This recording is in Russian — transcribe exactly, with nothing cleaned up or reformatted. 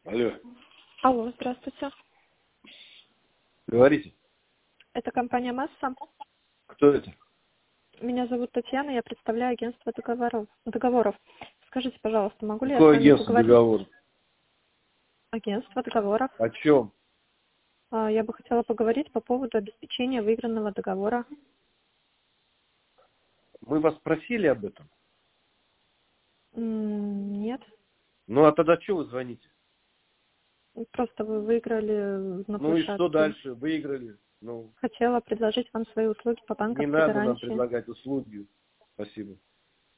Алло. Алло, здравствуйте. Говорите. Это компания «Масса». Кто это? Меня зовут Татьяна, я представляю агентство договоров. договоров. Скажите, пожалуйста, могу ли я с Какое вами агентство поговорить? договоров? Агентство договоров. О чем? А, Я бы хотела поговорить по поводу обеспечения выигранного договора. Мы вас просили об этом? М, Нет. Ну а тогда что вы звоните? Просто вы выиграли на Ну и что площадке. дальше? Выиграли. Ну, Хотела предложить вам свои услуги по не банковской надо нам гарантии. предлагать услуги. Спасибо.